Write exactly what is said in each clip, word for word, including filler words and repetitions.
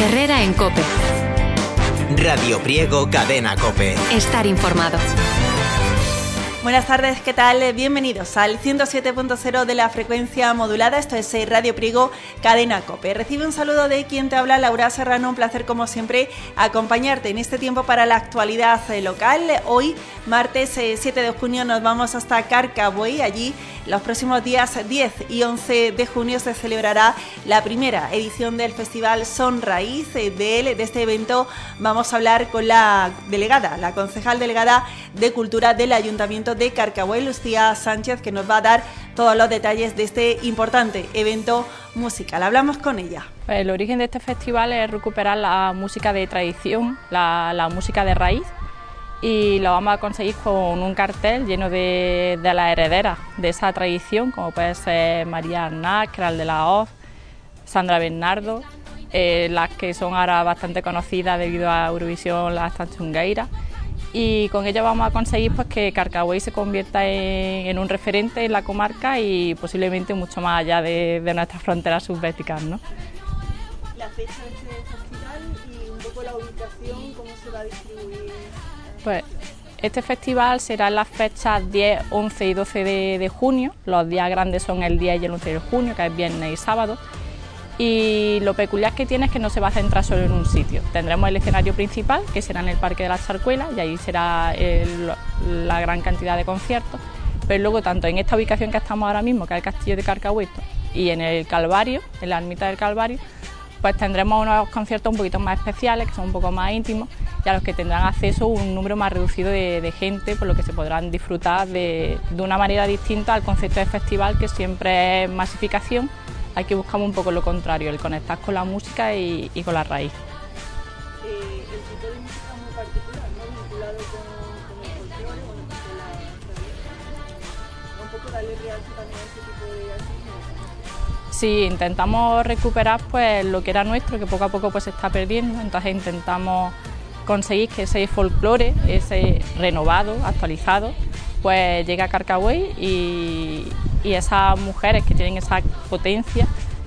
Herrera en COPE. Radio Priego, Cadena COPE. Estar informado. Buenas tardes, ¿qué tal? Bienvenidos al ciento siete punto cero de la frecuencia modulada. Esto es Radio Priego, Cadena COPE. Recibe un saludo de quien te habla, Laura Serrano. Un placer, como siempre, acompañarte en este tiempo para la actualidad local. Hoy, martes siete de junio, nos vamos hasta Carcabuey. Allí, los próximos días diez y once de junio, se celebrará la primera edición del Festival Son Raíz. De él, de este evento, vamos a hablar con la delegada, la concejal delegada de Cultura del Ayuntamiento de Carcabuey, Lucía Sánchez, que nos va a dar todos los detalles de este importante evento musical. Hablamos con ella. El origen de este festival es recuperar la música de tradición, la, la música de raíz, y lo vamos a conseguir con un cartel lleno de, de las herederas de esa tradición, como puede ser María Arnaz, Keral de la Hoz, Sandra Bernardo, eh, las que son ahora bastante conocidas debido a Eurovisión, las Tanchungueiras. Y con ello vamos a conseguir pues, que Carcabuey se convierta en, en un referente en la comarca y posiblemente mucho más allá de, de nuestras fronteras subbéticas, ¿no? La fecha de este festival y un poco la ubicación, ¿cómo se va a distribuir? Pues este festival será en las fechas diez, once y doce de, de junio. Los días grandes son el diez y el once de junio, que es viernes y sábado. Y lo peculiar que tiene es que no se va a centrar solo en un sitio. Tendremos el escenario principal, que será en el Parque de la Zarzuela, y ahí será el, la gran cantidad de conciertos. Pero luego, tanto en esta ubicación que estamos ahora mismo, que es el Castillo de Carcabuey, y en el Calvario, en la ermita del Calvario, pues tendremos unos conciertos un poquito más especiales, que son un poco más íntimos, y a los que tendrán acceso un número más reducido de, de gente, por lo que se podrán disfrutar de, de una manera distinta al concepto de festival, que siempre es masificación. Aquí buscamos un poco lo contrario, el conectar con la música y, y con la raíz. Eh, el tipo de música es muy particular, ¿no? Vinculado con, con el folclore, bueno, con la tradición. Un poco darle realce también a ese tipo de actividades. Sí, intentamos recuperar pues lo que era nuestro, que poco a poco pues se está perdiendo, entonces intentamos conseguir que ese folclore, ese renovado, actualizado, pues llegue a Carcabuey y, y esas mujeres que tienen esa potencia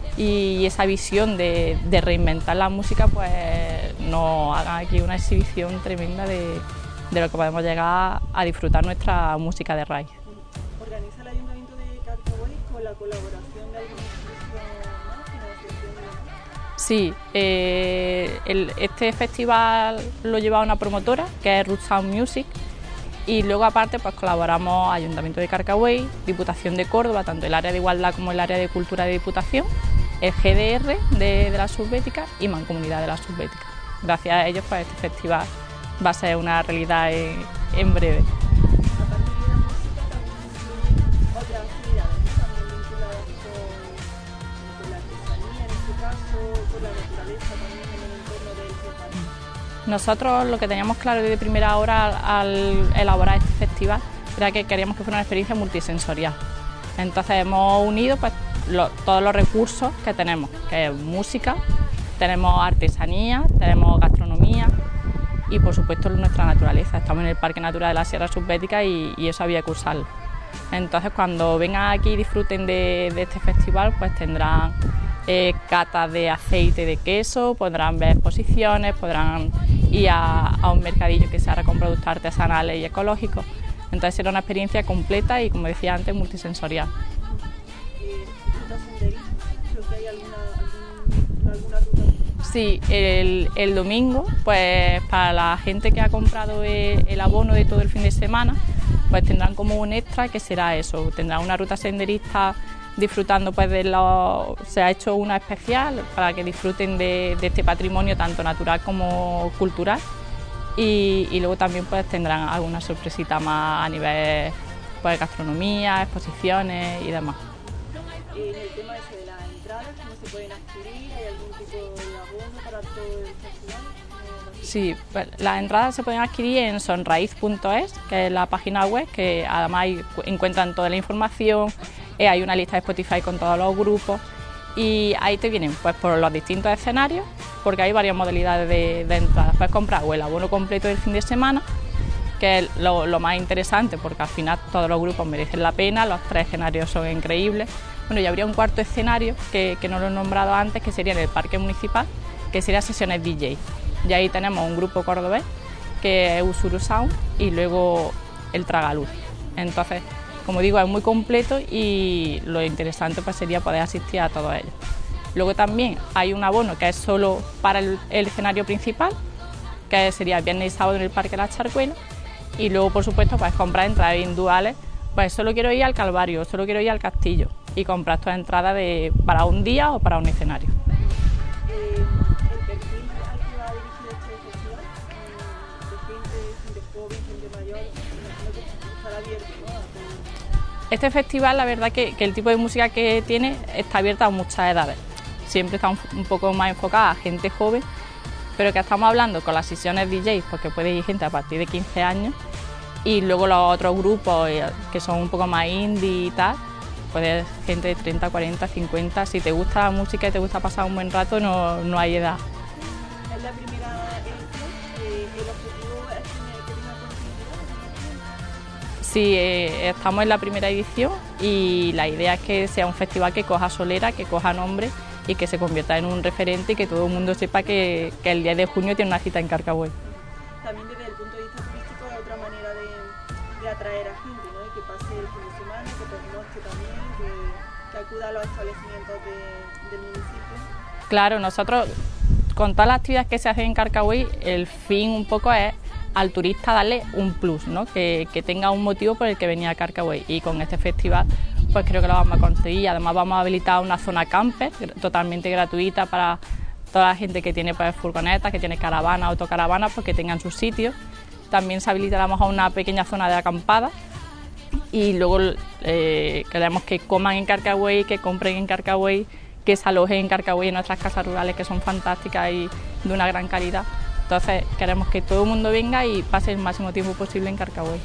y esa visión de, de reinventar la música, pues nos hagan aquí una exhibición tremenda de, de lo que podemos llegar a disfrutar nuestra música de raíz. ¿Organiza el Ayuntamiento de Carcabuey con la colaboración de alguna institución más, financiación de...? Sí, eh, el, este festival lo lleva una promotora, que es Root Sound Music, y luego aparte pues colaboramos Ayuntamiento de Carcabuey, Diputación de Córdoba, tanto el área de igualdad como el área de cultura de Diputación, el G D R de, de la Subbética y Mancomunidad de la Subbética. Gracias a ellos pues este festival va a ser una realidad en, en breve. Aparte de la música, también incluyen otras actividades, ¿no? También vinculadas con, con la artesanía, en este caso, con la naturaleza también en el entorno del festival. Nosotros lo que teníamos claro desde primera hora al, al elaborar este festival era que queríamos que fuera una experiencia multisensorial. Entonces hemos unido pues, lo, todos los recursos que tenemos, que es música, tenemos artesanía, tenemos gastronomía y por supuesto nuestra naturaleza. Estamos en el Parque Natural de la Sierra Subbética y, y eso había que usarlo. Entonces cuando vengan aquí y disfruten de, de este festival, pues tendrán eh, catas de aceite de queso, podrán ver exposiciones, podrán ir a, a un mercadillo que se hará con productos artesanales y ecológicos. Entonces será una experiencia completa y, como decía antes, multisensorial. Eh, ¿Rutas senderistas? Creo que hay alguna, algún, alguna ruta. Sí, el, el domingo, pues para la gente que ha comprado el, el abono de todo el fin de semana, pues tendrán como un extra que será eso, tendrán una ruta senderista disfrutando pues de lo, se ha hecho una especial para que disfruten de, de este patrimonio tanto natural como cultural y, y luego también pues tendrán alguna sorpresita más a nivel pues gastronomía, exposiciones y demás. En el tema ese de las entradas, ¿cómo se pueden adquirir? ¿Hay algún tipo de abono para todo el festival? Sí, pues las entradas se pueden adquirir en sonraiz punto es, que es la página web, que además ahí encuentran toda la información. Eh, hay una lista de Spotify con todos los grupos y ahí te vienen pues por los distintos escenarios, porque hay varias modalidades de, de entradas. Puedes comprar o el abono completo del fin de semana, que es lo, lo más interesante, porque al final todos los grupos merecen la pena, los tres escenarios son increíbles. Bueno, y habría un cuarto escenario que, que no lo he nombrado antes, que sería en el Parque Municipal, que sería sesiones D J. Y ahí tenemos un grupo cordobés, que es Usuru Sound, y luego el Tragaluz. Entonces, como digo, es muy completo y lo interesante pues sería poder asistir a todos ellos. Luego también hay un abono que es solo para el, el escenario principal, que sería viernes y sábado en el Parque La Charcuela, y luego, por supuesto, puedes comprar entradas individuales, pues solo quiero ir al Calvario, solo quiero ir al Castillo, y comprar tus entradas de, para un día o para un escenario. Eh, ¿El perfil al que va dirigido este festival? ¿De gente, gente joven, gente mayor? ¿No que estará abierto, ¿no? a todo? Este festival, la verdad que, que el tipo de música que tiene está abierta a muchas edades. Siempre está un, un poco más enfocada a gente joven, pero que estamos hablando con las sesiones D Js, porque puede ir gente a partir de quince años, y luego los otros grupos que son un poco más indie y tal, puede ser gente de treinta, cuarenta, cincuenta. Si te gusta la música y te gusta pasar un buen rato, no, no hay edad. Es la primera edición, eh, el objetivo es que tenga continuidad. Sí, eh, estamos en la primera edición y la idea es que sea un festival que coja solera, que coja nombre y que se convierta en un referente y que todo el mundo sepa que, que el diez de junio tiene una cita en Carcabuey. También desde el punto de vista turístico es otra manera de, de atraer a gente, ¿no? Y que pase el fin de semana, que pernocte también, que, que acuda a los establecimientos de, del municipio. Claro, nosotros con todas las actividades que se hacen en Carcabuey, el fin un poco es al turista darle un plus, ¿no? que, que tenga un motivo por el que venía a Carcabuey, y con este festival pues creo que lo vamos a conseguir. Además vamos a habilitar una zona camper totalmente gratuita para toda la gente que tiene pues, furgonetas, que tiene caravanas, autocaravanas, pues que tengan sus sitios. También se habilitaremos a una pequeña zona de acampada y luego eh, queremos que coman en Carcabuey, que compren en Carcabuey, que se alojen en Carcabuey en nuestras casas rurales, que son fantásticas y de una gran calidad. Entonces queremos que todo el mundo venga y pase el máximo tiempo posible en Carcabuey.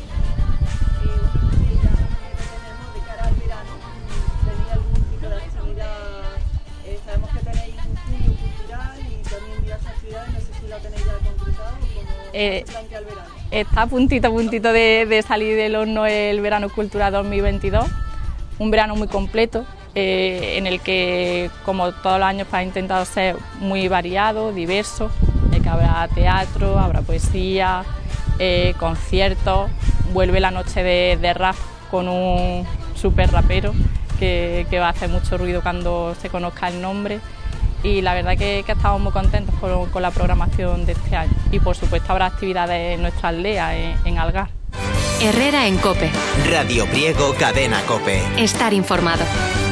Eh, está a puntito a puntito de, de salir del horno el Verano Cultural dos mil veintidós, un verano muy completo eh, en el que, como todos los años, pues, ha intentado ser muy variado, diverso, eh, que habrá teatro, habrá poesía, eh, conciertos, vuelve la noche de, de rap con un súper rapero que, que va a hacer mucho ruido cuando se conozca el nombre. Y la verdad que, que estamos muy contentos con, con la programación de este año. Y por supuesto habrá actividades en nuestra aldea, en, en Algar. Herrera en COPE. Radio Priego, Cadena COPE. Estar informado.